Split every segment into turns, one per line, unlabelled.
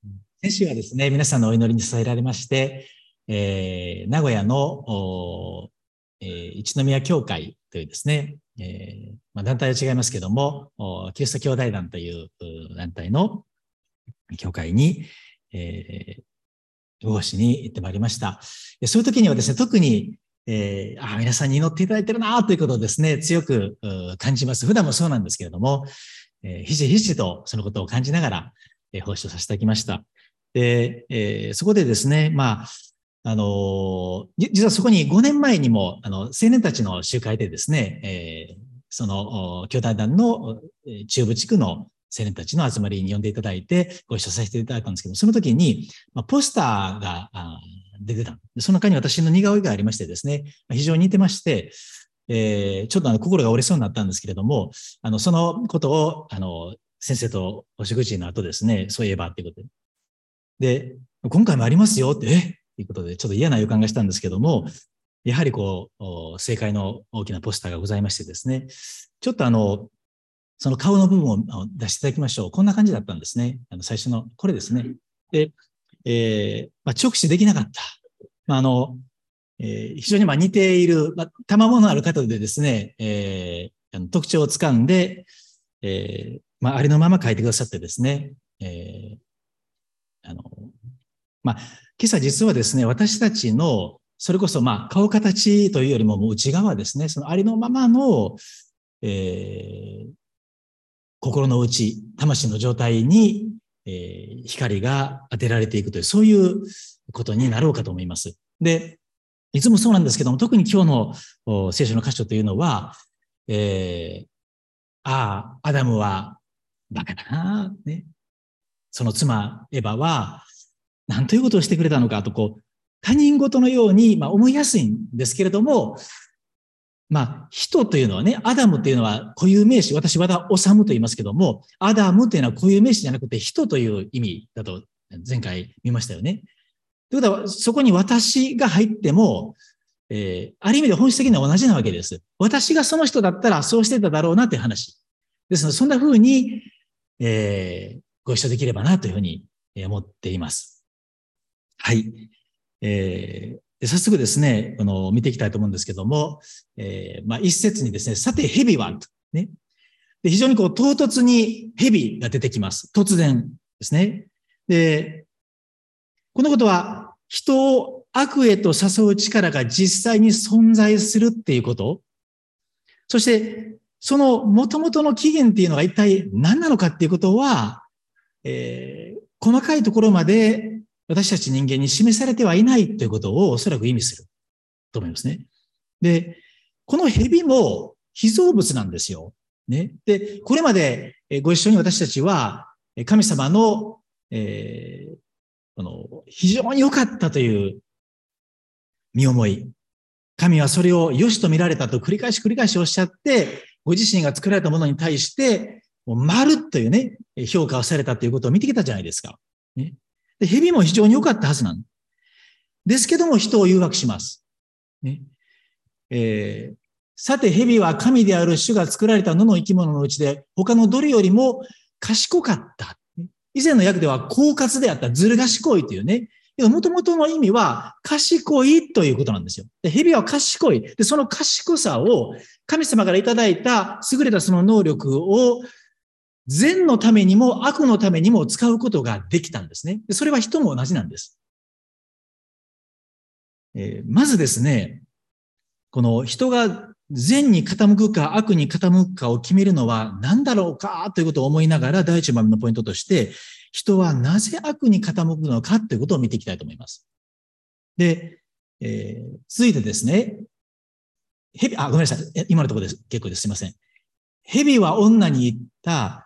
先週はですね、皆さんのお祈りに支えられまして、名古屋の、一宮教会というですね、団体は違いますけども、キリスト教大団という団体の教会に、奉仕に行ってまいりました。そういう時にはですね、特に、皆さんに祈っていただいてるなということをですね、強く感じます。普段もそうなんですけれども、ひしひしとそのことを感じながら、奉仕をさせていただきました。で、そこでですね、実はそこに5年前にも、青年たちの集会でですね、その、教団団の中部地区の青年たちの集まりに呼んでいただいて、ご一緒させていただいたんですけど、その時に、ポスターが出てた。その中に私の似顔絵がありましてですね、非常に似てまして、ちょっと心が折れそうになったんですけれども、そのことを、先生とお食事の後ですね、そういえばっていうことで、今回もありますよって、ということで、ちょっと嫌な予感がしたんですけども、やはり正解の大きなポスターがございましてですね、ちょっとその顔の部分を出していただきましょう。こんな感じだったんですね。最初の、これですね。で、直視できなかった。非常に似ている、賜物ある方でですね、特徴をつかんで、ありのまま書いてくださってですね、今朝実はですね、私たちの、それこそ顔形というよりも内側ですね、そのありのままの、心の内、魂の状態に、光が当てられていくという、そういうことになろうかと思います。で、いつもそうなんですけども、特に今日の聖書の箇所というのは、アダムはバカだな、ね。その妻、エヴァは、何ということをしてくれたのかと、他人事のように、思いやすいんですけれども、人というのはね、アダムというのは固有名詞、私和田治と言いますけども、アダムというのは固有名詞じゃなくて人という意味だと前回見ましたよね。ということは、そこに私が入っても、ある意味で本質的には同じなわけです。私がその人だったらそうしてただろうなという話。ですので、そんな風に、ご一緒できればなというふうに思っています。はい。早速ですね、見ていきたいと思うんですけども、一節にですね、さて蛇は、ね。で非常に唐突に蛇が出てきます。突然ですね。で、このことは人を悪へと誘う力が実際に存在するっていうこと。そして、その元々の起源っていうのが一体何なのかっていうことは、細かいところまで私たち人間に示されてはいないということをおそらく意味すると思いますね。で、この蛇も被造物なんですよ。ね。で、これまでご一緒に私たちは神様の、非常に良かったという見思い。神はそれを良しと見られたと繰り返しおっしゃって、ご自身が作られたものに対して、丸というね、評価をされたということを見てきたじゃないですか。ね、で蛇も非常に良かったはずなんですけども、人を誘惑します。ねさて、蛇は神である主が作られた野の生き物のうちで、他のどれよりも賢かった。以前の訳では、狡猾であった、ずる賢いというね、もともとの意味は、賢いということなんですよ。で蛇は賢い。で、その賢さを、神様からいただいた優れたその能力を、善のためにも悪のためにも使うことができたんですね。でそれは人も同じなんです。まずですね、この人が善に傾くか悪に傾くかを決めるのは何だろうかということを思いながら、第一番のポイントとして、人はなぜ悪に傾くのかということを見ていきたいと思います。で、続いてですね、ごめんなさい。今のところです。結構です。すいません。蛇は女に言った、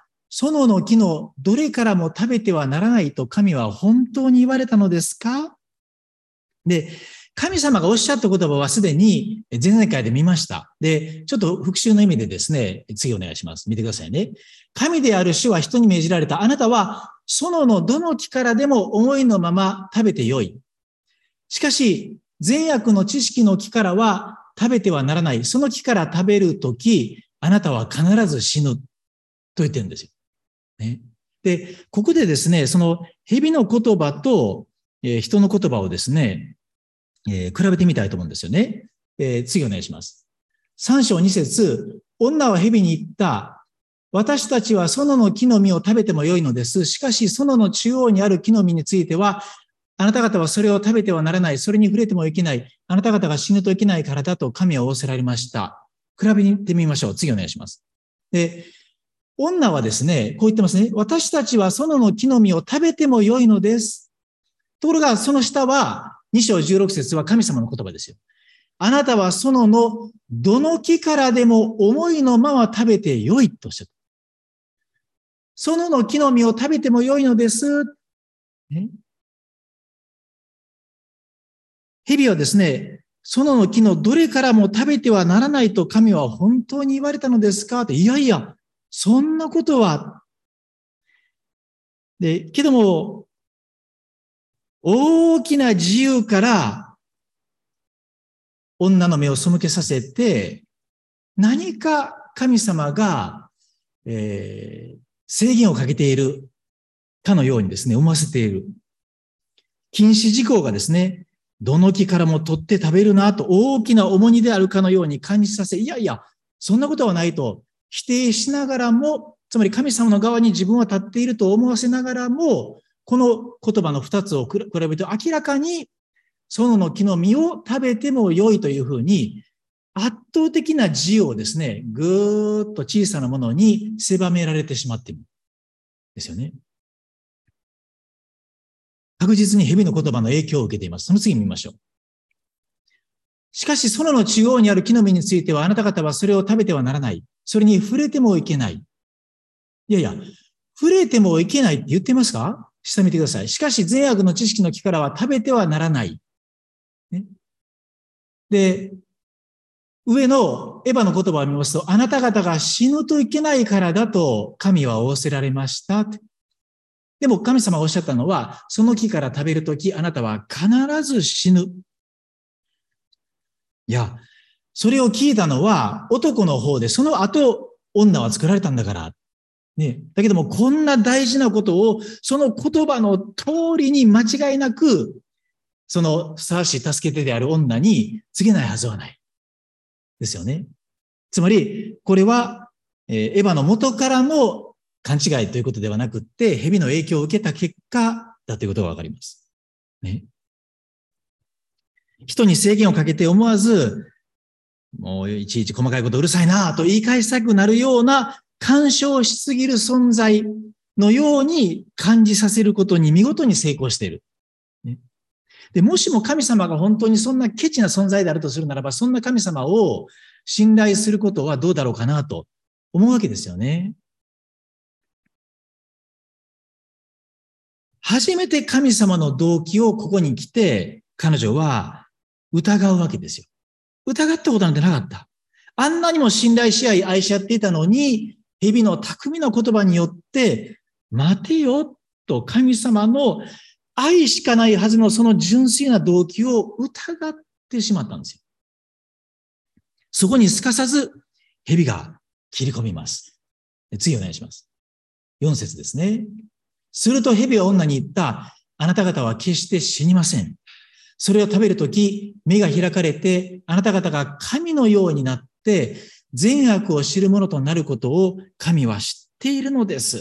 園の木のどれからも食べてはならないと神は本当に言われたのですか？で、神様がおっしゃった言葉はすでに前々回で見ました。で、ちょっと復習の意味でですね、次お願いします。見てくださいね。神である主は人に命じられた。あなたは園のどの木からでも思いのまま食べてよい。しかし、善悪の知識の木からは食べてはならない。その木から食べるとき、あなたは必ず死ぬ。と言ってるんですよ。ね。 で、ここでですね、その蛇の言葉と、人の言葉をですね、比べてみたいと思うんですよね。次お願いします。3章2節、女は蛇に言った。私たちは園の木の実を食べてもよいのです。しかし園の中央にある木の実については、あなた方はそれを食べてはならない。それに触れてもいけない。あなた方が死ぬといけないからだと神は仰せられました。比べてみましょう。次お願いします。で、女はですね、こう言ってますね。私たちは園の木の実を食べてもよいのです。ところが、その下は、2章16節は神様の言葉ですよ。あなたは園のどの木からでも思いのまま食べてよいとおっしゃった。園の木の実を食べてもよいのです。蛇はですね、園の木のどれからも食べてはならないと神は本当に言われたのですかって、いやいや、そんなことは。で、けども、大きな自由から女の目を背けさせて、何か神様が、制限をかけているかのようにですね、思わせている。禁止事項がですね、どの木からも取って食べるなと大きな重荷であるかのように感じさせ、いやいや、そんなことはないと否定しながらも、つまり神様の側に自分は立っていると思わせながらも、この言葉の二つを比べると明らかに、園の木の実を食べても良いというふうに、圧倒的な自由をですね、ぐーっと小さなものに狭められてしまっているんですよね。確実に蛇の言葉の影響を受けています。その次見ましょう。しかし、園の中央にある木の実については、あなた方はそれを食べてはならない。それに触れてもいけない。いやいや、触れてもいけないって言ってますか？下見てください。しかし、善悪の知識の木からは食べてはならない。ね、で、上のエヴァの言葉を見ますと、あなた方が死ぬといけないからだと神は仰せられました。でも神様がおっしゃったのは、その木から食べるとき、あなたは必ず死ぬ。いや、それを聞いたのは男の方で、その後、女は作られたんだから。ね。だけども、こんな大事なことを、その言葉の通りに間違いなく、そのふさわしい助け手である女に告げないはずはない。ですよね。つまり、これは、エヴァの元からの勘違いということではなくって、蛇の影響を受けた結果だということがわかります。ね。人に制限をかけて思わず、もういちいち細かいことうるさいなと言い返したくなるような干渉しすぎる存在のように感じさせることに見事に成功している。ね。で、もしも神様が本当にそんなケチな存在であるとするならば、そんな神様を信頼することはどうだろうかなと思うわけですよね。初めて神様の動機をここに来て、彼女は疑うわけですよ。疑ったことなんてなかった。あんなにも信頼し合い愛し合っていたのに、蛇の巧みな言葉によって、待てよと神様の愛しかないはずのその純粋な動機を疑ってしまったんですよ。そこにすかさず蛇が切り込みます。次お願いします。4節ですね。すると蛇は女に言った。あなた方は決して死にません。それを食べるとき、目が開かれて、あなた方が神のようになって、善悪を知るものとなることを神は知っているのです。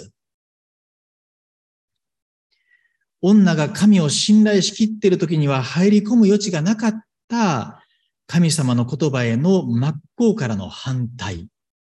女が神を信頼しきっているときには入り込む余地がなかった神様の言葉への真っ向からの反対。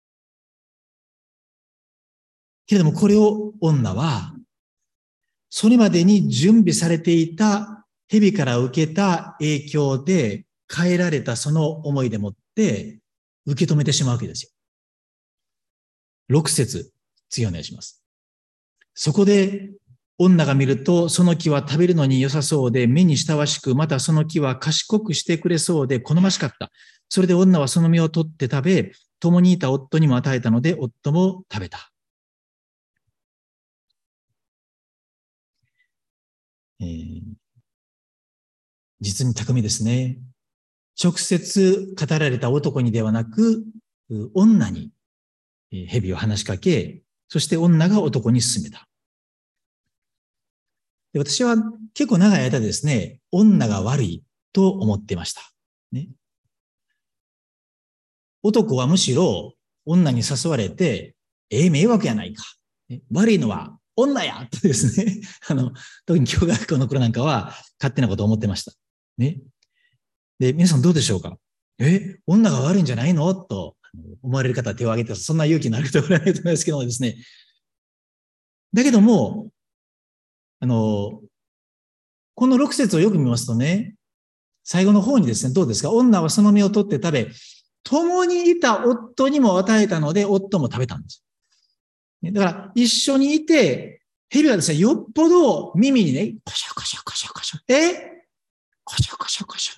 けれどもこれを女は、それまでに準備されていた蛇から受けた影響で変えられたその思いでもって受け止めてしまうわけですよ。6節、次お願いします。そこで女が見るとその木は食べるのに良さそうで目に親しく、またその木は賢くしてくれそうで好ましかった。それで女はその実を取って食べ、共にいた夫にも与えたので夫も食べた。実に巧みですね。直接語られた男にではなく、女に蛇を話しかけ、そして女が男に勧めた。 で、私は結構長い間ですね、女が悪いと思っていました。ね。男はむしろ女に誘われて、迷惑やないか。悪いのは女やとですね、特に教学校の頃なんかは勝手なことを思ってました。ね。で、皆さんどうでしょうか？女が悪いんじゃないのと思われる方は手を挙げて、そんな勇気のある人はおられないと思いますけどもですね。だけども、この6節をよく見ますとね、最後の方にですね、どうですか？女はその実を取って食べ、共にいた夫にも与えたので、夫も食べたんです。だから、一緒にいて、蛇はですね、よっぽど耳にね、コシャコシャコシャコシャ、コシャコシャコシ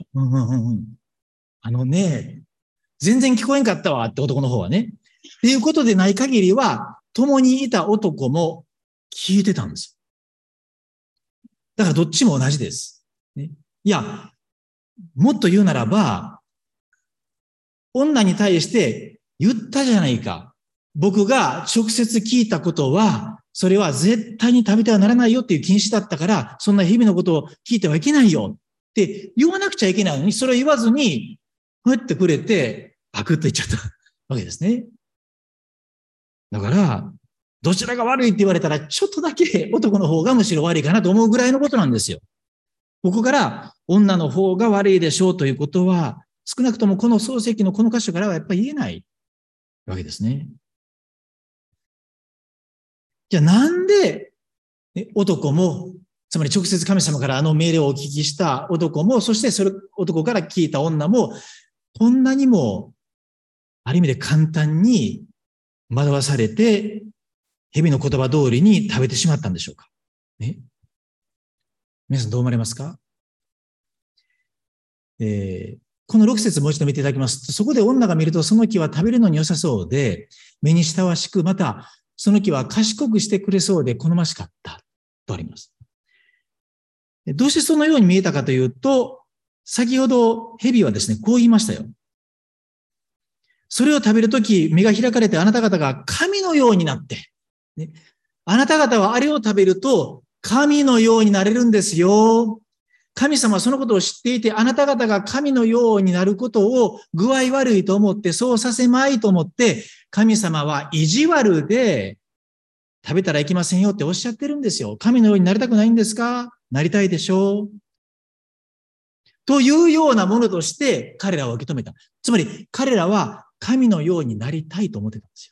ャ。全然聞こえんかったわって男の方はね。っていうことでない限りは、共にいた男も聞いてたんですよ。だからどっちも同じです。ね、いや、もっと言うならば、女に対して言ったじゃないか。僕が直接聞いたことは、それは絶対に食べてはならないよっていう禁止だったから、そんな日々のことを聞いてはいけないよって言わなくちゃいけないのに、それを言わずに、ふってくれて、パクッと言っちゃったわけですね。だから、どちらが悪いって言われたら、ちょっとだけ男の方がむしろ悪いかなと思うぐらいのことなんですよ。ここから女の方が悪いでしょうということは、少なくともこの漱石のこの箇所からはやっぱり言えないわけですね。じゃあなんで男も、つまり直接神様から命令をお聞きした男も、そしてそれ男から聞いた女も、こんなにもある意味で簡単に惑わされて、蛇の言葉通りに食べてしまったんでしょうか。ね。皆さんどう思われますか？この6節もう一度見ていただきますと、そこで女が見るとその木は食べるのに良さそうで、目に親しく、またその木は賢くしてくれそうで好ましかったとあります。どうしてそのように見えたかというと、先ほど蛇はですね、こう言いましたよ。それを食べるとき、目が開かれてあなた方が神のようになって、ね、あなた方はあれを食べると神のようになれるんですよ。神様はそのことを知っていて、あなた方が神のようになることを具合悪いと思って、そうさせまいと思って、神様は意地悪で食べたらいけませんよっておっしゃってるんですよ。神のようになりたくないんですか？なりたいでしょう。というようなものとして彼らを受け止めた。つまり彼らは神のようになりたいと思ってたんですよ。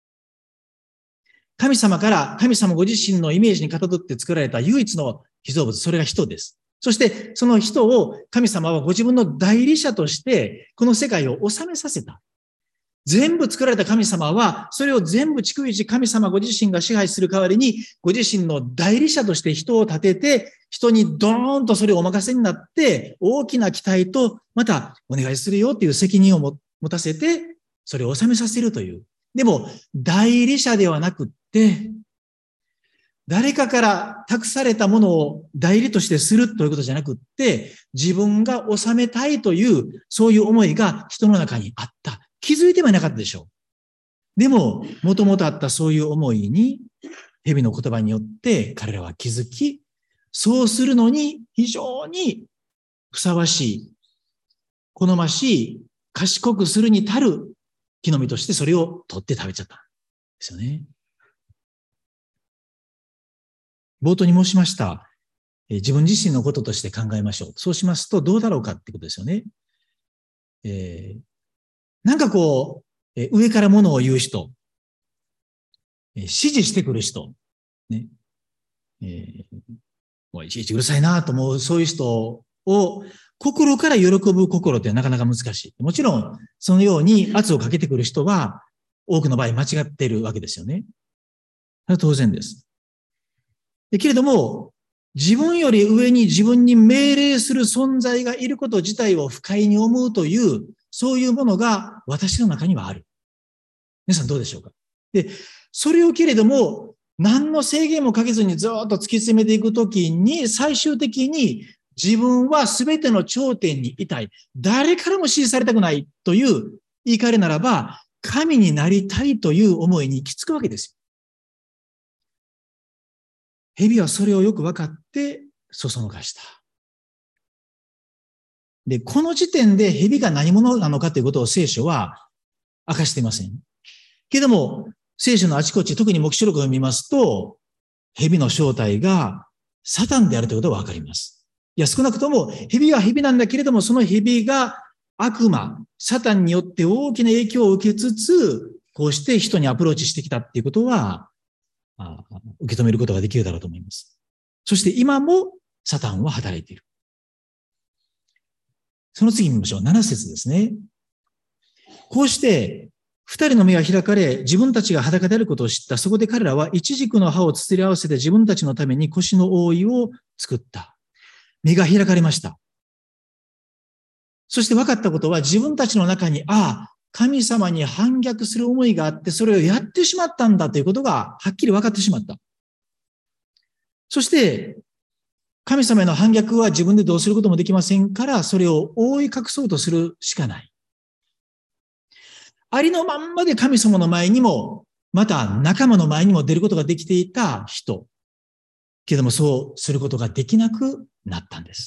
神様から神様ご自身のイメージにかたどって作られた唯一の被造物、それが人です。そしてその人を神様はご自分の代理者としてこの世界を治めさせた。全部作られた神様はそれを全部逐一神様ご自身が支配する代わりにご自身の代理者として人を立てて人にドーンとそれをお任せになって大きな期待とまたお願いするよという責任を持たせてそれを治めさせるという。でも代理者ではなくって誰かから託されたものを代理としてするということじゃなくって、自分が治めたいという、そういう思いが人の中にあった。気づいてはいなかったでしょう。でも、もともとあったそういう思いに、蛇の言葉によって彼らは気づき、そうするのに非常にふさわしい、好ましい、賢くするに足る木の実としてそれを取って食べちゃったんですよね。冒頭に申しました、自分自身のこととして考えましょう。そうしますとどうだろうかってことですよね。なんかこう、上からものを言う人、指示してくる人、ね、もういちいちうるさいなと思う、そういう人を心から喜ぶ心ってなかなか難しい。もちろん、そのように圧をかけてくる人は、多くの場合間違っているわけですよね。それは当然です。けれども、自分より上に自分に命令する存在がいること自体を不快に思うという、そういうものが私の中にはある。皆さんどうでしょうか？で、それをけれども、何の制限もかけずにずっと突き詰めていくときに、最終的に自分は全ての頂点にいたい。誰からも支持されたくないという言い換えならば、神になりたいという思いに行き着くわけですよ。 蛇はそれをよく分かってそそのかした。で、この時点で蛇が何者なのかということを聖書は明かしていません。けども、聖書のあちこち、特に黙示録を見ますと、蛇の正体がサタンであるということがわかります。いや、少なくとも蛇は蛇なんだけれども、その蛇が悪魔、サタンによって大きな影響を受けつつ、こうして人にアプローチしてきたっていうことは、受け止めることができるだろうと思います。そして今もサタンは働いている。その次見ましょう。7節ですね。こうして、二人の目が開かれ、自分たちが裸であることを知った。そこで彼らはイチジクの葉をつつり合わせて自分たちのために腰の覆いを作った。目が開かれました。そして分かったことは自分たちの中に、神様に反逆する思いがあって、それをやってしまったんだということがはっきり分かってしまった。そして、神様への反逆は自分でどうすることもできませんから、それを覆い隠そうとするしかない。ありのまんまで神様の前にも、また仲間の前にも出ることができていた人。けどもそうすることができなくなったんです。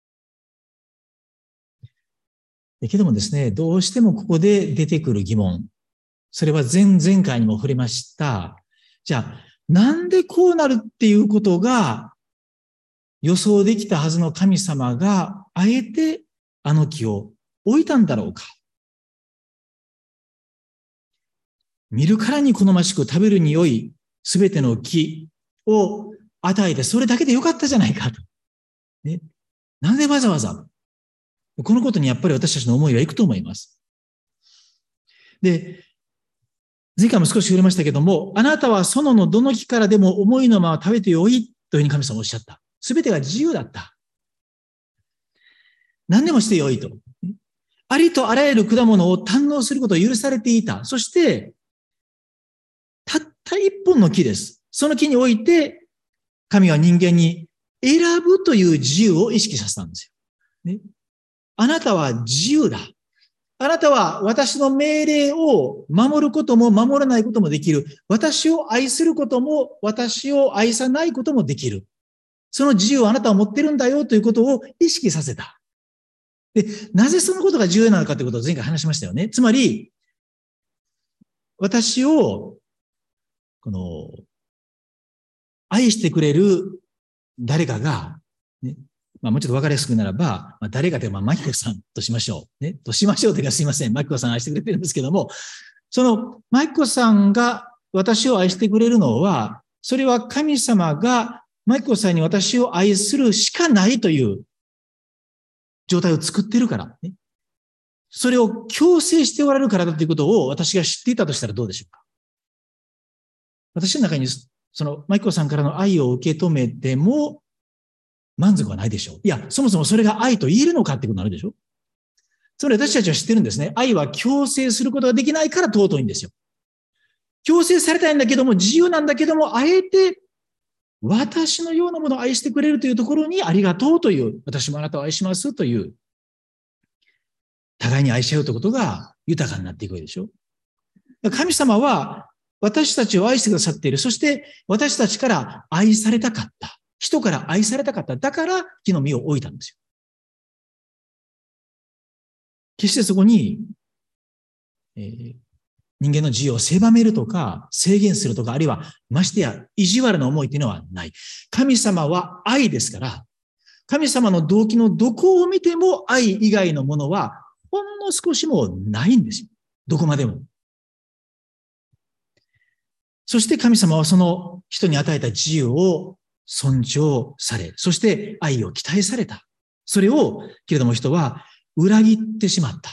けどもですね、どうしてもここで出てくる疑問。それは前々回にも触れました。じゃあ、なんでこうなるっていうことが予想できたはずの神様が、あえてあの木を置いたんだろうか。見るからに好ましく食べるに良いすべての木を与えて、それだけでよかったじゃないかと。ね。なんでわざわざこのことにやっぱり私たちの思いはいくと思います。で、前回も少し触れましたけども、あなたは園のどの木からでも思いのまま食べてよいというふうに神様はおっしゃった。すべてが自由だった。何でもしてよいと。ありとあらゆる果物を堪能することを許されていた。そして、たった一本の木です。その木において、神は人間に選ぶという自由を意識させたんですよ。ね、あなたは自由だ。あなたは私の命令を守ることも守らないこともできる。私を愛することも私を愛さないこともできる。その自由をあなたは持ってるんだよということを意識させた。で、なぜそのことが重要なのかということを前回話しましたよね。つまり、私を愛してくれる誰かが、ね、もうちょっと分かりやすくならば、誰かというと、マキコさんとしましょう。ね、としましょうというかすいません。マキコさん愛してくれてるんですけども、そのマキコさんが私を愛してくれるのは、それは神様がマキコさんに私を愛するしかないという状態を作っているから、ね。それを強制しておられるからだということを私が知っていたとしたらどうでしょうか。私の中にそのマキコさんからの愛を受け止めても満足はないでしょう。いや、そもそもそれが愛と言えるのかってことになるでしょ。それ私たちは知ってるんですね。愛は強制することができないから尊いんですよ。強制されたいんだけども、自由なんだけども、あえて私のようなものを愛してくれるというところにありがとうという、私もあなたを愛しますという、互いに愛し合うということが豊かになっていくわけでしょ。神様は私たちを愛してくださっている。そして私たちから愛されたかった。人から愛されたかった。だから木の実を置いたんですよ。決してそこに、人間の自由を狭めるとか制限するとか、あるいはましてや意地悪な思いというのはない。神様は愛ですから、神様の動機のどこを見ても愛以外のものはほんの少しもないんですよ。どこまでも。そして神様はその人に与えた自由を尊重され、そして愛を期待された。それを、けれども人は裏切ってしまった。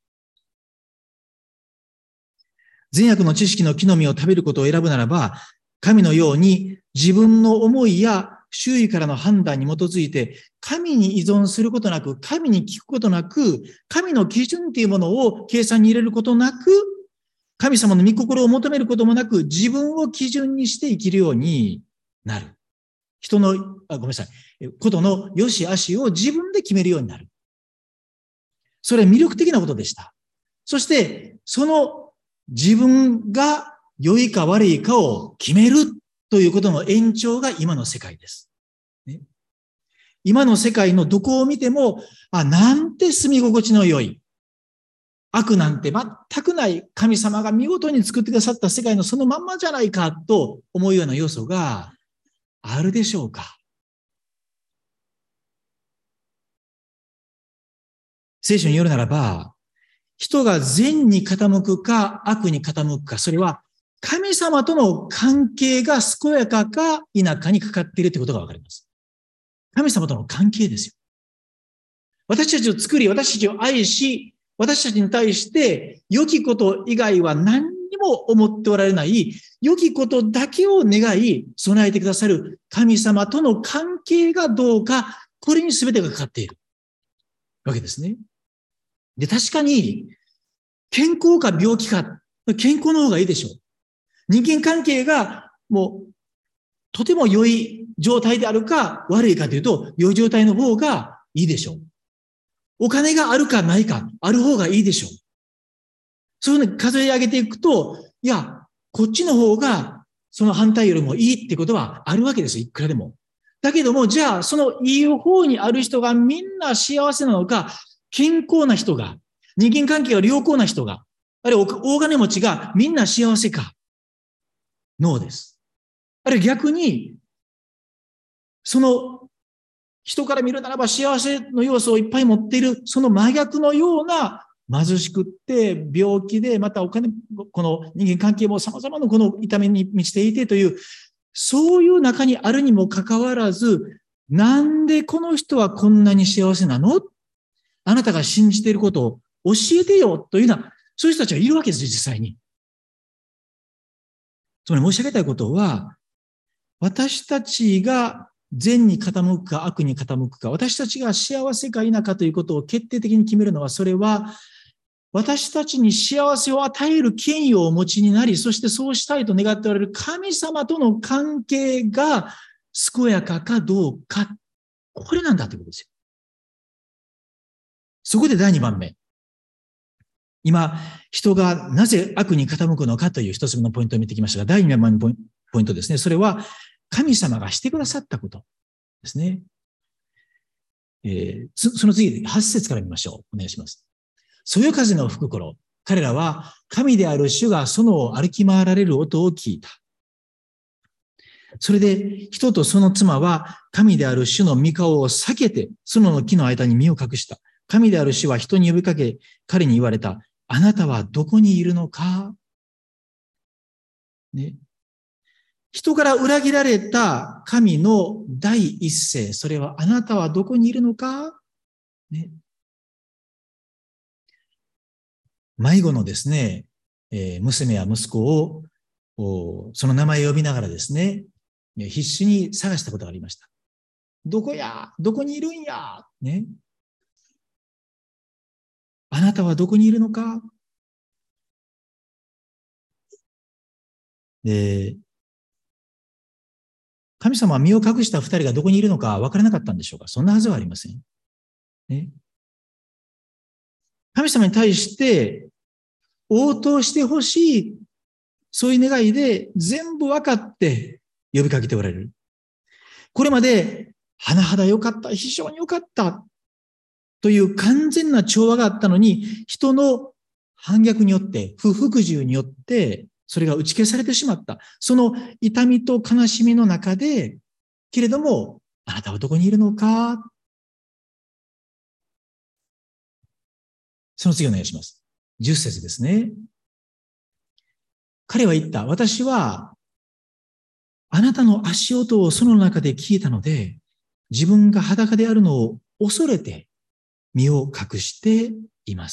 善悪の知識の木の実を食べることを選ぶならば、神のように自分の思いや周囲からの判断に基づいて、神に依存することなく、神に聞くことなく、神の基準というものを計算に入れることなく、神様の御心を求めることもなく、自分を基準にして生きるようになる。人の、ごめんなさい、ことの良し悪しを自分で決めるようになる。それは魅力的なことでした。そして、その自分が良いか悪いかを決めるということの延長が今の世界です。ね、今の世界のどこを見ても、なんて住み心地の良い。悪なんて全くない神様が見事に作ってくださった世界のそのまんまじゃないかと思うような要素があるでしょうか。聖書によるならば、人が善に傾くか悪に傾くか、それは神様との関係が健やかか否かにかかっているということがわかります。神様との関係ですよ。私たちを作り、私たちを愛し、私たちに対して良きこと以外は何にも思っておられない、良きことだけを願い、備えてくださる神様との関係がどうか、これに全てがかかっているわけですね。で、確かに、健康か病気か、健康の方がいいでしょう。人間関係がもう、とても良い状態であるか悪いかというと、良い状態の方がいいでしょう。お金があるかないか、ある方がいいでしょう。そういうふうに数え上げていくと、いや、こっちの方がその反対よりもいいってことはあるわけですよ。いくらでも。だけども、じゃあ、そのいい方にある人がみんな幸せなのか、健康な人が、人間関係が良好な人が、あるいは大金持ちがみんな幸せか。ノーです。あるいは逆に、その人から見るならば幸せの要素をいっぱい持っている、その真逆のような貧しくって病気で、またお金、この人間関係も様々なこの痛みに満ちていてという、そういう中にあるにもかかわらず、なんでこの人はこんなに幸せなの？あなたが信じていることを教えてよというような、そういう人たちがいるわけですよ、実際に。つまり申し上げたいことは、私たちが善に傾くか悪に傾くか、私たちが幸せか否かということを決定的に決めるのは、それは私たちに幸せを与える権威をお持ちになり、そしてそうしたいと願っておられる神様との関係が健やかかどうか、これなんだということですよ。そこで第2番目。今、人がなぜ悪に傾くのかという一つ目のポイントを見てきましたが、第2番目のポイントですね。それは神様がしてくださったことですね。その次、8節から見ましょう。お願いします。そよ風の吹く頃、彼らは神である主が園を歩き回られる音を聞いた。それで人とその妻は神である主の御顔を避けて園の木の間に身を隠した。神である主は人に呼びかけ、彼に言われた。あなたはどこにいるのか、ね。人から裏切られた神の第一声、それはあなたはどこにいるのか、ね。迷子のですね、娘や息子を、その名前を呼びながらですね、必死に探したことがありました。どこや、どこにいるんや、ね。あなたはどこにいるのか。で、神様は身を隠した二人がどこにいるのか分からなかったんでしょうか。そんなはずはありません。ね。神様に対して応答してほしい、そういう願いで全部分かって呼びかけておられる。これまで、甚だ良かった、非常に良かったという完全な調和があったのに、人の反逆によって、不服従によって、それが打ち消されてしまった。その痛みと悲しみの中で、けれども、あなたはどこにいるのか？その次お願いします。10節ですね。彼は言った。私は、あなたの足音をその中で聞いたので、自分が裸であるのを恐れて身を隠しています。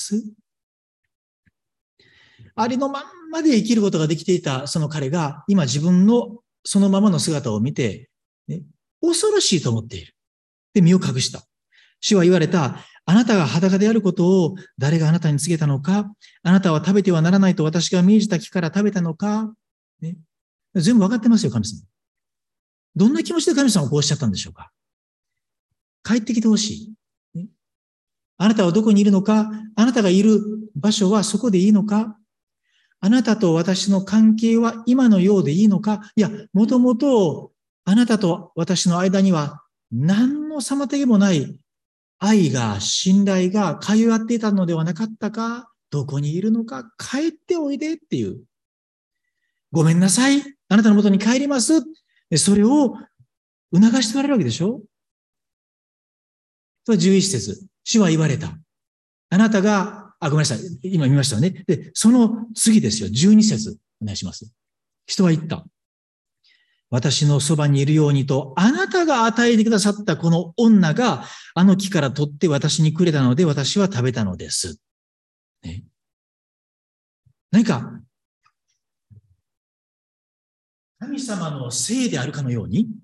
ありのまんまで生きることができていたその彼が、今自分のそのままの姿を見て、ね、恐ろしいと思っている。で、身を隠した。主は言われた。あなたが裸であることを誰があなたに告げたのか？あなたは食べてはならないと私が命じた木から食べたのか？ね、全部わかってますよ、神様。どんな気持ちで神様をこうおっしゃったんでしょうか？帰ってきてほしい、ね。あなたはどこにいるのか？あなたがいる場所はそこでいいのか？ あなたと私の関係は今のようでいいのか？いや、もともとあなたと私の間には何の妨げもない愛が、信頼が通い合っていたのではなかったか？どこにいるのか？帰っておいでっていう。ごめんなさい。あなたの元に帰ります。それを促しておられるわけでしょ。11節。主は言われた。あなたが、ごめんなさい。今見ましたよね。で、その次ですよ。12節。お願いします。人は言った。私のそばにいるようにと、あなたが与えてくださったこの女が、あの木から取って私にくれたので、私は食べたのです。ね、何か、神様のせいであるかのように、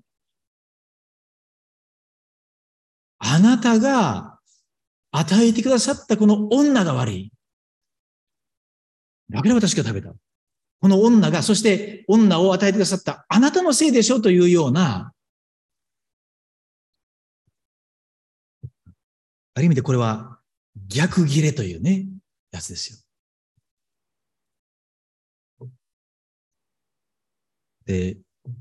あなたが与えてくださったこの女が悪い。だから私が食べた。この女が、そして女を与えてくださったあなたのせいでしょというような、ある意味でこれは逆ギレというね、やつですよ。で、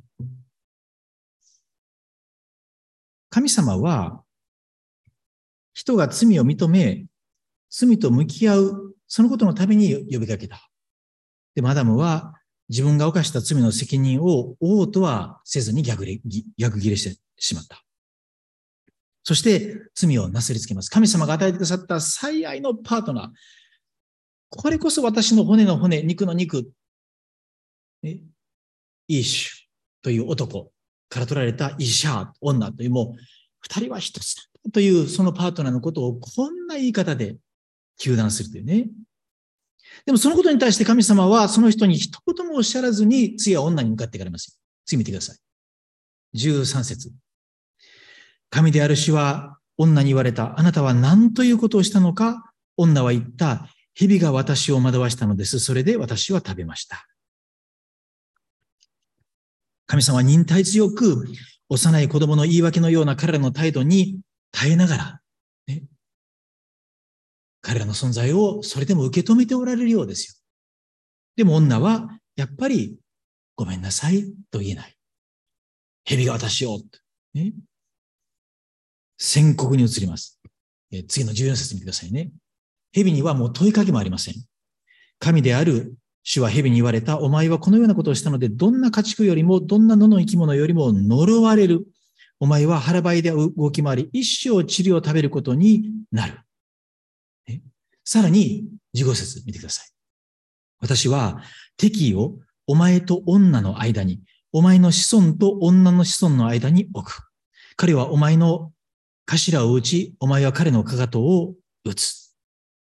神様は人が罪を認め、罪と向き合う、そのことのために呼びかけた。で、アダムは自分が犯した罪の責任を負おうとはせずに逆ギレしてしまった。そして罪をなすりつけます。神様が与えてくださった最愛のパートナー。これこそ私の骨の骨、肉の肉。イーシュという男から取られたイシャー、女というもう二人は一つだというそのパートナーのことをこんな言い方で糾弾するというね。でもそのことに対して神様はその人に一言もおっしゃらずに次は女に向かっていかれますよ。次見てください。13節。神である主は女に言われた。あなたは何ということをしたのか？女は言った。蛇が私を惑わしたのです。それで私は食べました。神様は忍耐強く、幼い子供の言い訳のような彼らの態度に耐えながら、ね、彼らの存在をそれでも受け止めておられるようですよ。でも女は、やっぱり、ごめんなさいと言えない。蛇が私を、ね、宣告に移ります。次の14節見てくださいね。蛇にはもう問いかけもありません。神である主は蛇に言われた。お前はこのようなことをしたので、どんな家畜よりも、どんな野の生き物よりも呪われる。お前は腹ばいで動き回り、一生塵を食べることになる。さらに、15節見てください。私は敵意をお前と女の間に、お前の子孫と女の子孫の間に置く。彼はお前の頭を打ち、お前は彼のかかとを打つ。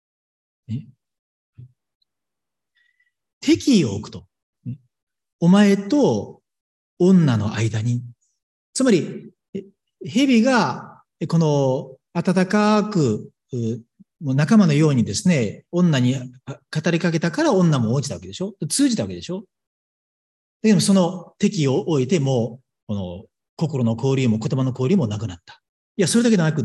敵意を置くと。お前と女の間に。つまり、蛇が、この温かく、もう仲間のようにですね、女に語りかけたから女も落ちたわけでしょ？通じたわけでしょ？でもその敵意を置いても、この心の交流も言葉の交流もなくなった。いや、それだけではなくって、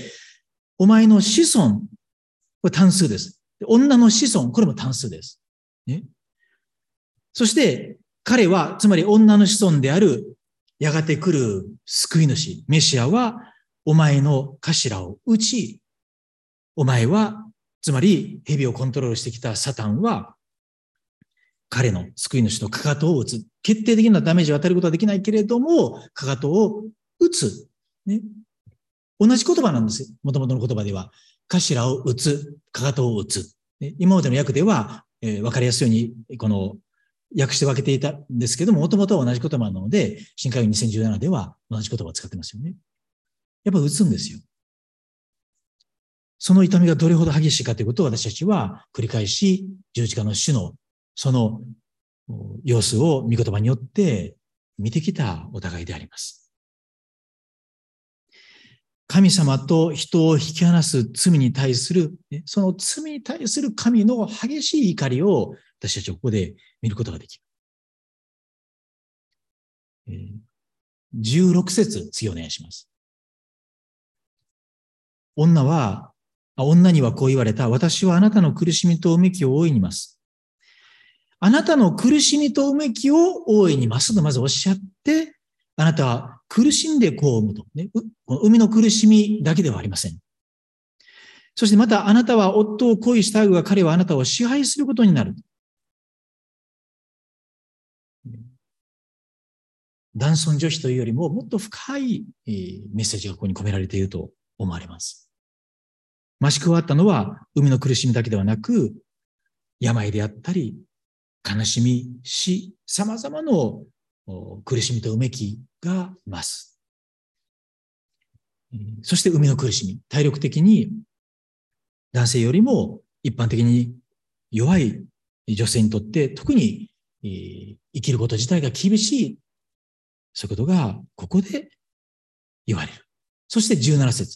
お前の子孫、これ単数です。女の子孫、これも単数です。ね。そして、彼は、つまり女の子孫である、やがて来る救い主、メシアは、お前の頭を打ち、お前は、つまり、蛇をコントロールしてきたサタンは、彼の救い主のかかとを打つ。決定的なダメージを与えることはできないけれども、かかとを打つ。ね。同じ言葉なんですよ。元々の言葉では。頭を打つ、かかとを打つ。ね、今までの訳では、わかりやすいように、この、訳して分けていたんですけども、もともとは同じ言葉なので、新海2017では同じ言葉を使ってますよね。やっぱ打つんですよ。その痛みがどれほど激しいかということを私たちは繰り返し十字架の主のその様子を御言葉によって見てきたお互いであります。神様と人を引き離す罪に対する、その罪に対する神の激しい怒りを私たちはここで見ることができる。16節、次お願いします。女にはこう言われた。私はあなたの苦しみとうめきを大いにます。 あなたの苦しみとうめきを大いに増すとまずおっしゃって、あなたは苦しんで子を産むと、ね。この産みの苦しみだけではありません。そしてまたあなたは夫を恋したが彼はあなたを支配することになる。男尊女卑というよりももっと深いメッセージがここに込められていると思われます。増し加わったのは産みの苦しみだけではなく、病であったり、悲しみ、死、様々の苦しみとうめきが増す。そして産みの苦しみ、体力的に男性よりも一般的に弱い女性にとって特に生きること自体が厳しい。そういうことがここで言われる。そして17節。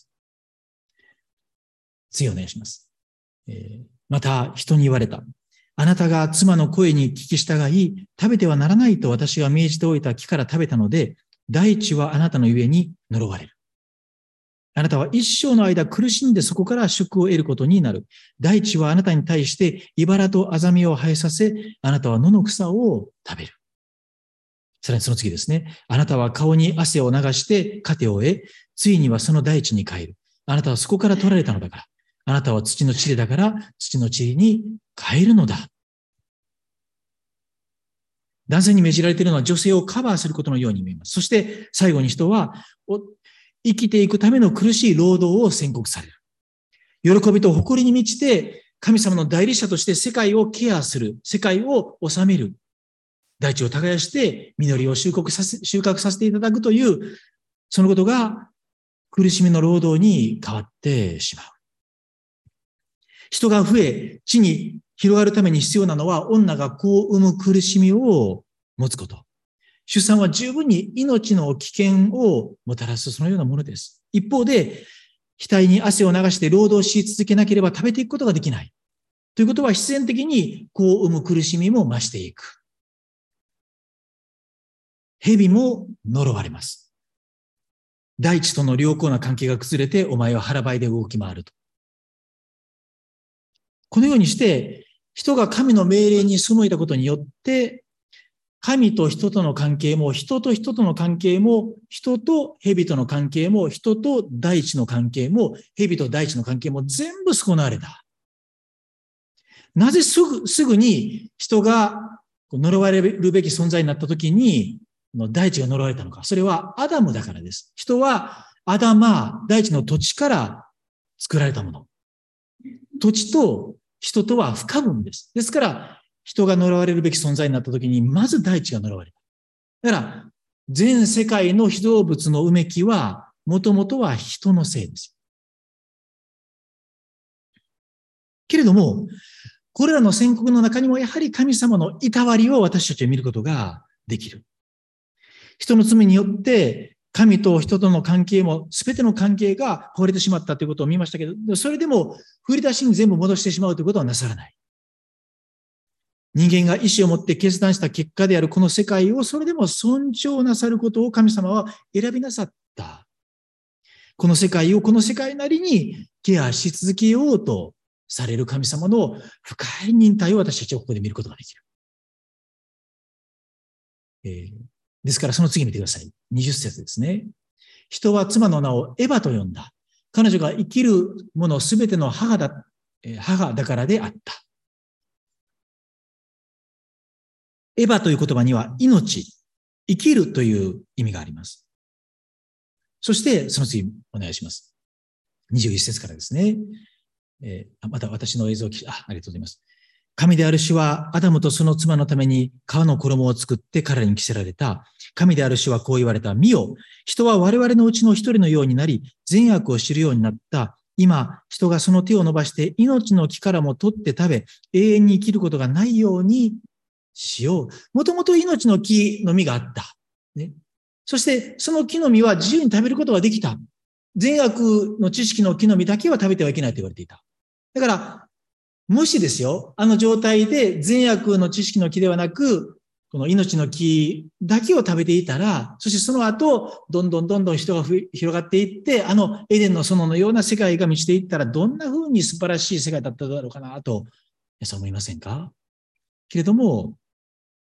次お願いします。また人に言われた。あなたが妻の声に聞き従い、食べてはならないと私が命じておいた木から食べたので、大地はあなたのゆえに呪われる。あなたは一生の間苦しんでそこから食を得ることになる。大地はあなたに対して茨とアザミを生えさせ、あなたは野の草を食べる。さらにその次ですね。あなたは顔に汗を流して糧を得、ついにはその大地に帰る。あなたはそこから取られたのだから。あなたは土の塵だから土の塵に帰るのだ。男性に命じられているのは女性をカバーすることのように見えます。そして最後に人は生きていくための苦しい労働を宣告される。喜びと誇りに満ちて神様の代理者として世界をケアする。世界を治める。大地を耕して実りを収穫させていただくという、そのことが苦しみの労働に変わってしまう。人が増え、地に広がるために必要なのは、女が子を産む苦しみを持つこと。出産は十分に命の危険をもたらす、そのようなものです。一方で、額に汗を流して労働し続けなければ食べていくことができない。ということは、必然的に子を産む苦しみも増していく。蛇も呪われます。大地との良好な関係が崩れて、お前は腹ばいで動き回ると。このようにして、人が神の命令に背いたことによって、神と人との関係も、人と人との関係も、人と蛇との関係も、人と大地の関係も、蛇と大地の関係も全部損なわれた。なぜすぐに人が呪われるべき存在になったときに、大地が呪われたのか。それはアダムだからです。人はアダマ、大地の土地から作られたもの。土地と人とは不可分です。ですから、人が呪われるべき存在になったときに、まず大地が呪われた。だから、全世界の被造物のうめきは、もともとは人のせいです。けれども、これらの宣告の中にもやはり神様のいたわりを私たちは見ることができる。人の罪によって、神と人との関係も、すべての関係が壊れてしまったということを見ましたけど、それでも振り出しに全部戻してしまうということはなさらない。人間が意志を持って決断した結果であるこの世界をそれでも尊重なさることを神様は選びなさった。この世界をこの世界なりにケアし続けようとされる神様の深い忍耐を私たちはここで見ることができる。ですからその次見てください。20節ですね。人は妻の名をエバと呼んだ。彼女が生きるものすべての母だからであった。エバという言葉には命、生きるという意味があります。そしてその次お願いします。21節からですね。また私の映像をありがとうございます。神である主はアダムとその妻のために革の衣を作って彼らに着せられた。神である主はこう言われた。見よ、人は我々のうちの一人のようになり、善悪を知るようになった。今、人がその手を伸ばして命の木からも取って食べ、永遠に生きることがないようにしよう。もともと命の木の実があった。ね。そしてその木の実は自由に食べることができた。善悪の知識の木の実だけは食べてはいけないと言われていた。だから、もしですよ、あの状態で善悪の知識の木ではなく、この命の木だけを食べていたら、そしてその後、どんどん人が広がっていって、あのエデンの園のような世界が満ちていったら、どんな風に素晴らしい世界だっただろうかなと、皆さん思いませんか？けれども、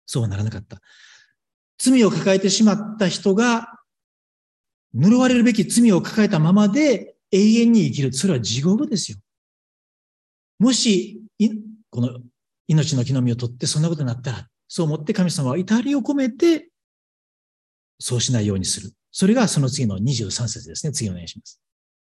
そうはならなかった。罪を抱えてしまった人が、呪われるべき罪を抱えたままで永遠に生きる。それは地獄ですよ。もし、この命の木の実を取ってそんなことになったら、そう思って神様は怒りを込めて、そうしないようにする。それがその次の23節ですね。次お願いします。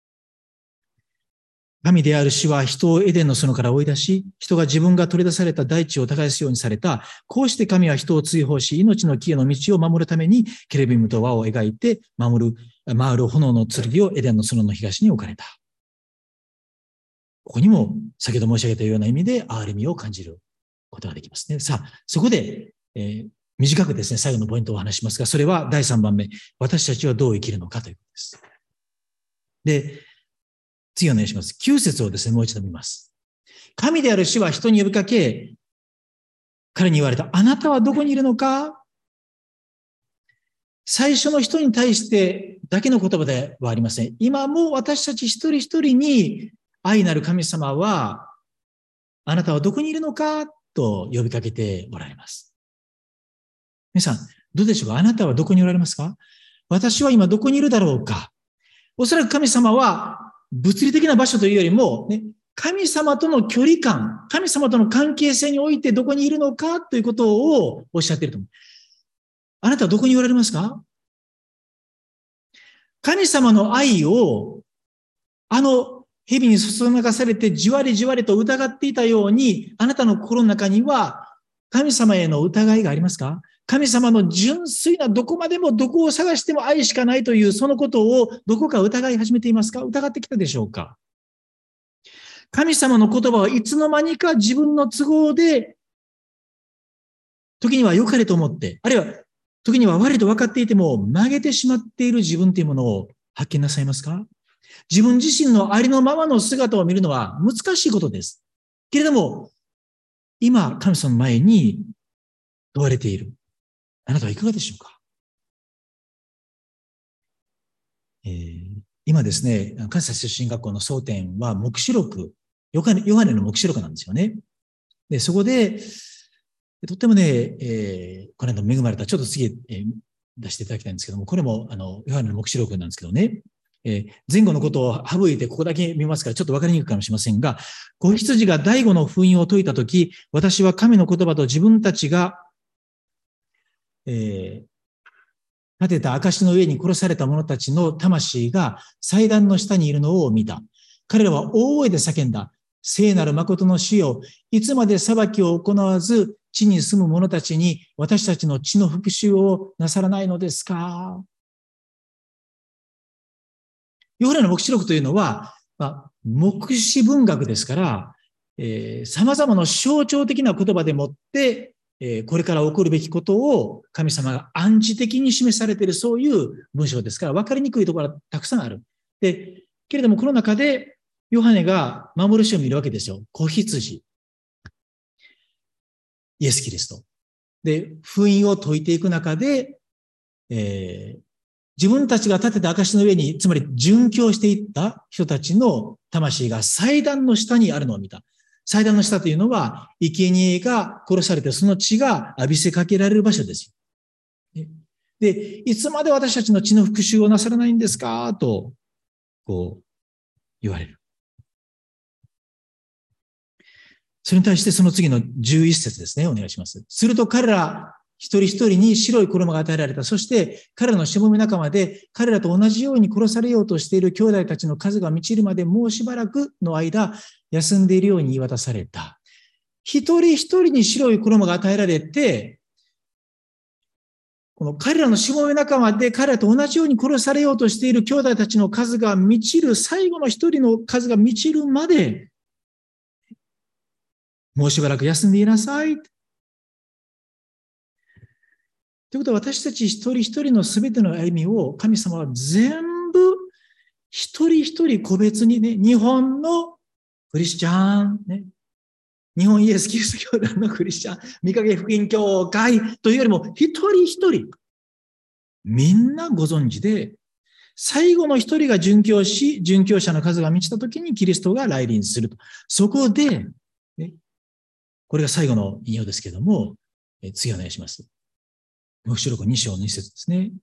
神である主は人をエデンの園から追い出し、人が自分が取り出された大地を耕すようにされた。こうして神は人を追放し、命の木への道を守るために、ケルビムと輪を描いて回る炎の剣をエデンの園の東に置かれた。ここにも先ほど申し上げたような意味で憐れみを感じることができますね。さあ、そこで、短くですね、最後のポイントをお話しますが、それは第3番目、私たちはどう生きるのかということです。で、次お願いします。9節をですね、もう一度見ます。神である主は人に呼びかけ、彼に言われた。あなたはどこにいるのか？最初の人に対してだけの言葉ではありません。今も私たち一人一人に愛なる神様は、あなたはどこにいるのかと呼びかけておられます。皆さん、どうでしょうか？あなたはどこにおられますか？私は今どこにいるだろうか？おそらく神様は物理的な場所というよりも、ね、神様との距離感、神様との関係性においてどこにいるのかということをおっしゃっていると思う。あなたはどこにおられますか？神様の愛を、蛇にそそのかされてじわりじわりと疑っていたように、あなたの心の中には神様への疑いがありますか？神様の純粋などこまでもどこを探しても愛しかないというそのことをどこか疑い始めていますか？疑ってきたでしょうか？神様の言葉はいつの間にか自分の都合で、時には良かれと思って、あるいは時には悪いと分かっていても曲げてしまっている自分というものを発見なさいますか？自分自身のありのままの姿を見るのは難しいことです。けれども、今、神様の前に問われている。あなたはいかがでしょうか？今ですね、関西出身学校の争点は黙示録、ヨハネの黙示録なんですよね。で、そこで、とってもね、この間恵まれた、ちょっと次、出していただきたいんですけども、これも、ヨハネの黙示録なんですけどね、前後のことを省いてここだけ見ますからちょっとわかりにくいかもしれませんが、子羊が第五の封印を解いたとき、私は神の言葉と自分たちが、立てた証の上に殺された者たちの魂が祭壇の下にいるのを見た。彼らは大声で叫んだ。聖なる誠の主よ、いつまで裁きを行わず、地に住む者たちに私たちの血の復讐をなさらないのですか？ヨハネの黙示録というのは、黙示文学ですから、様々な象徴的な言葉でもって、これから起こるべきことを神様が暗示的に示されているそういう文章ですから、分かりにくいところがたくさんある。で、けれどもこの中で、ヨハネが守る主を見るわけですよ。子羊。イエス・キリスト。で、封印を解いていく中で、自分たちが立てた証の上に、つまり殉教していった人たちの魂が祭壇の下にあるのを見た。祭壇の下というのは、生贄が殺されてその血が浴びせかけられる場所ですよ。で、いつまで私たちの血の復讐をなさらないんですかと、こう、言われる。それに対してその次の11節ですね。お願いします。すると彼ら一人一人に白い衣が与えられた。そして彼らのしもべ仲間で彼らと同じように殺されようとしている兄弟たちの数が満ちるまでもうしばらくの間休んでいるように言い渡された。一人一人に白い衣が与えられて、この彼らのしもべ仲間で彼らと同じように殺されようとしている兄弟たちの数が満ちる、最後の一人の数が満ちるまで、もうしばらく休んでいなさい。ということは私たち一人一人のすべての歩みを神様は全部一人一人個別にね、日本のクリスチャン、ね、日本イエスキリスト教団のクリスチャン、御影福音教会というよりも一人一人みんなご存知で、最後の一人が殉教し、殉教者の数が満ちたときにキリストが来臨すると。そこで、ね、これが最後の引用ですけれども、 次お願いします。黙示録2章2節ですね。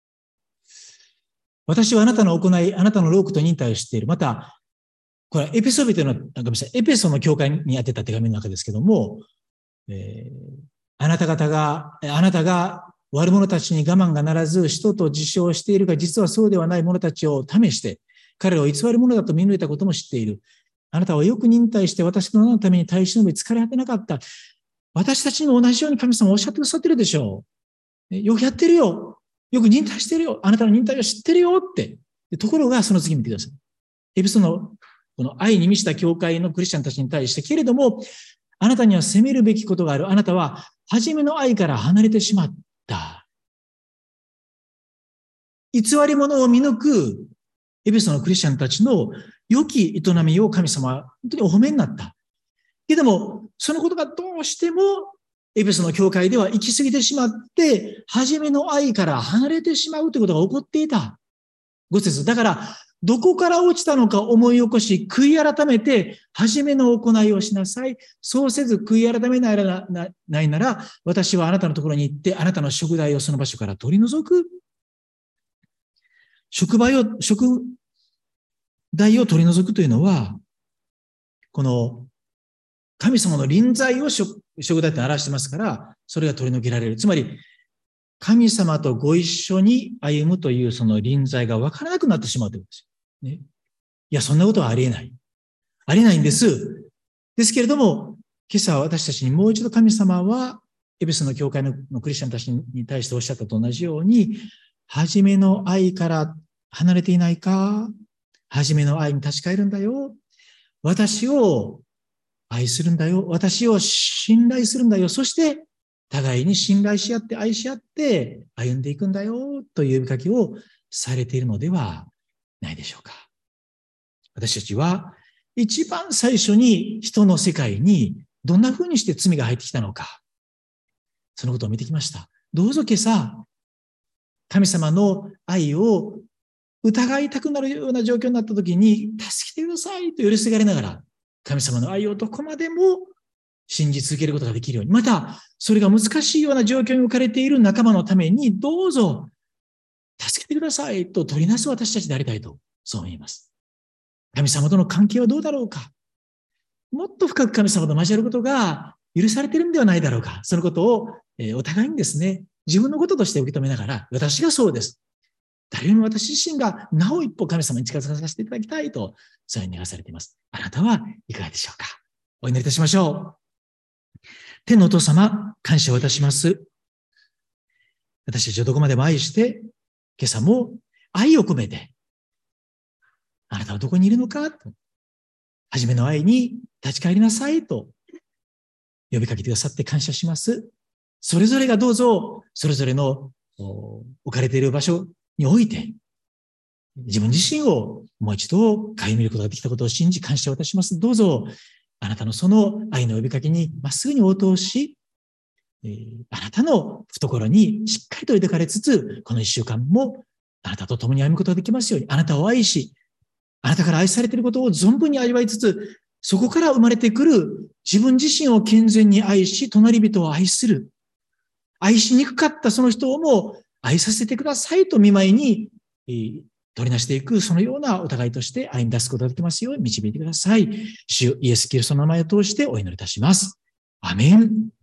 私はあなたの行い、あなたの労苦と忍耐を知っている。また、これはエペソビテの、ごめんなさい、エペソの教会に宛てた手紙の中ですけども、あなたが悪者たちに我慢がならず、使徒と自称しているが、実はそうではない者たちを試して、彼らを偽る者だと見抜いたことも知っている。あなたはよく忍耐して私の名のために耐え忍び疲れ果てなかった。私たちにも同じように神様はおっしゃってくださってるでしょう。よくやってるよ。よく忍耐してるよ。あなたの忍耐を知ってるよって。ところが、その次見てください。エペソのこの愛に満ちた教会のクリスチャンたちに対して、けれども、あなたには責めるべきことがある。あなたは初めの愛から離れてしまった。偽り者を見抜くエペソのクリスチャンたちの良き営みを神様は本当にお褒めになった。けれども、そのことがどうしてもエペソの教会では行き過ぎてしまって、初めの愛から離れてしまうということが起こっていた。5節。だから、どこから落ちたのか思い起こし、悔い改めて、初めの行いをしなさい。そうせず悔い改めないなら、私はあなたのところに行って、あなたの食材をその場所から取り除く。食材を取り除くというのは、この神様の臨在を食材って表してますから、それが取り除けられる。つまり、神様とご一緒に歩むというその臨在が分からなくなってしまうということです。ね。いや、そんなことはありえない。ありえないんです。ですけれども、今朝私たちにもう一度神様は、エペソの教会のクリスチャンたちに対しておっしゃったと同じように、初めの愛から離れていないか、初めの愛に立ち返るんだよ。私を愛するんだよ。私を信頼するんだよ。そして、互いに信頼し合って愛し合って歩んでいくんだよという呼びかけをされているのではないでしょうか。私たちは一番最初に人の世界にどんな風にして罪が入ってきたのか、そのことを見てきました。どうぞ今朝、神様の愛を疑いたくなるような状況になった時に、助けてくださいと許すがれながら、神様の愛をどこまでも信じ続けることができるように、また、それが難しいような状況に置かれている仲間のために、どうぞ、助けてくださいと取りなす私たちでありたいと、そう思います。神様との関係はどうだろうか。もっと深く神様と交わることが許されているんではないだろうか。そのことを、お互いにですね、自分のこととして受け止めながら、私がそうです。誰よりも私自身がなお一歩神様に近づかさせていただきたいと、そういうふうに願わされています。あなたはいかがでしょうか。お祈りいたしましょう。天のお父様、感謝をいたします。私たちをどこまでも愛して、今朝も愛を込めて、あなたはどこにいるのかと、初めの愛に立ち返りなさいと呼びかけてくださって感謝します。それぞれがどうぞ、それぞれの置かれている場所において、自分自身をもう一度顧みることができたことを信じ感謝をいたします。どうぞ、あなたのその愛の呼びかけにまっすぐに応答し、あなたの懐にしっかりと抱かれつつ、この一週間もあなたと共に歩むことができますように、あなたを愛し、あなたから愛されていることを存分に味わいつつ、そこから生まれてくる自分自身を健全に愛し、隣人を愛する。愛しにくかったその人をも愛させてくださいと見舞いに、取りなしていく、そのようなお互いとして歩み出すことができますように導いてください。主イエス・キリストの名前を通してお祈りいたします。アメン。